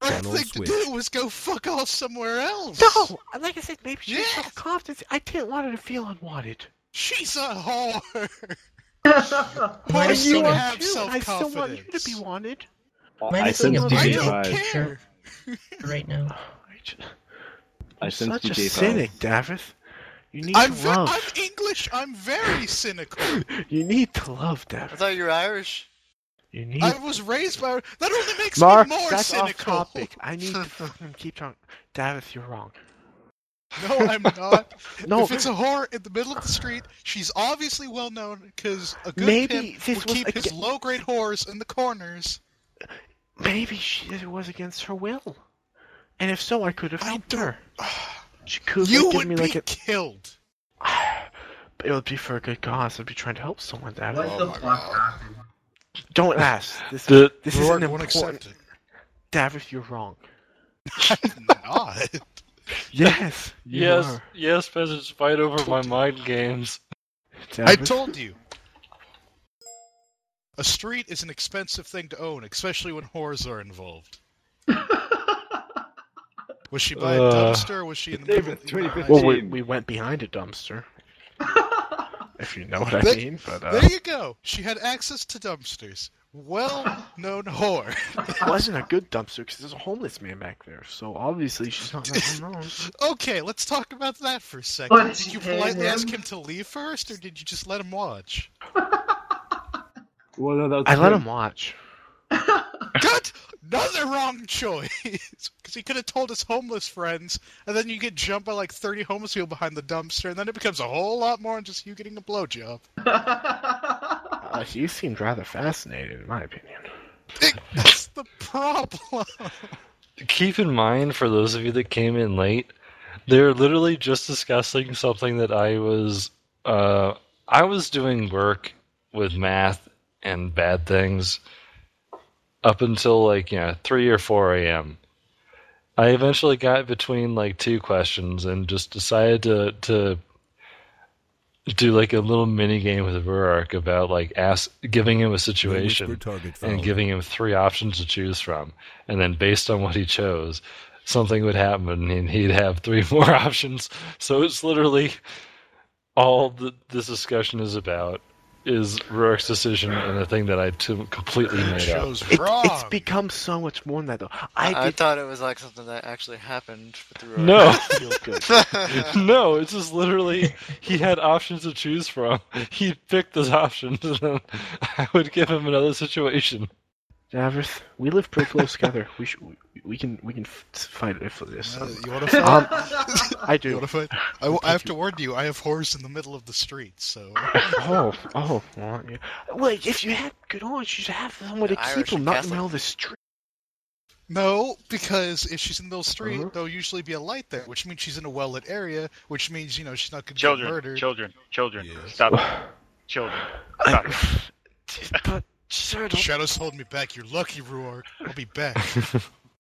smart thing to do was go fuck off somewhere else. No! Like I said, maybe she's Yeah. self-confident. I didn't want her to feel unwanted. She's a whore. Might Whores have don't seen have Too, and I still want you to self-confidence. be wanted. Might I have seen sense a I DJ video don't Five. care. right now. I sense Such a DJ cynic, Davith. You need I'm to love. I'm English. I'm very cynical. You need to love, I Davith. thought you were Irish. You need. I was raised by. That only makes Mark, me more that's cynical. off topic. I need to fucking keep talking. Davith, you're wrong. No, I'm not. No. If it's a whore in the middle of the street, she's obviously well known because a good Maybe pimp this would was keep his low-grade whores in the corners. Maybe it was against her will. And if so, I could have I helped don't- her. She could You have would given me be like a. killed. It would be for a good cause. I'd be trying to help someone, Davith. What the fuck happened? Don't ask. This The- is Rourke an won't important. accept it. Davith, you're wrong. I'm not. Yes. You Yes, are. yes, peasants fight over my mind games. I Davith. told you. A street is an expensive thing to own, especially when whores are involved. Was she by a dumpster or was she in the middle? David, 2015. Well, we went behind a dumpster. If you know what I There- mean, but There you go. She had access to dumpsters. Well-known whore. it wasn't a good dumpster because there's a homeless man back there. So obviously she's not that well known. Okay, let's talk about that for a second. What, Did you she paid politely ask him? him to leave first, or did you just let him watch? Well, no, that was I let him. him watch. Good! Another wrong choice! Because he could have told his homeless friends, and then you get jumped by like 30 homeless people behind the dumpster, and then it becomes a whole lot more than just you getting a blowjob. He seemed rather fascinated, in my opinion. That's the problem! Keep in mind, for those of you that came in late, they're literally just discussing something that I was doing work with math and bad things up until 3 or 4 a.m. I eventually got between like two questions and just decided to do like a little mini game with Ruark about giving him a situation and giving him 3 options to choose from, and then based on what he chose, something would happen and he'd have 3 more options. So it's literally all this discussion is about is Ruark's decision and the thing that I completely made up. Show's It's wrong! become so much more than that, though. I thought it was like something that actually happened with the Rourke. No, feel good. no, it's just literally he had options to choose from. He picked those options, and then I would give him another situation. Davith, we live pretty close together. We can fight for this. You want to fight? I You do. want to fight? I have to warn you, I have whores in the middle of the street, so... Oh, well, yeah. Well, if you had good odds, you should have someone to The keep Irish them, and not in the Catholic. middle of the street. No, because if she's in the middle of the street, Uh-huh. there'll usually be a light there, which means she's in a well-lit area, which means, she's not going to get Children, murdered. children, children. Yes. Stop it. Children. Stop it. But, sir, don't... Shadows holding me back. You're lucky, Ruark. I'll be back.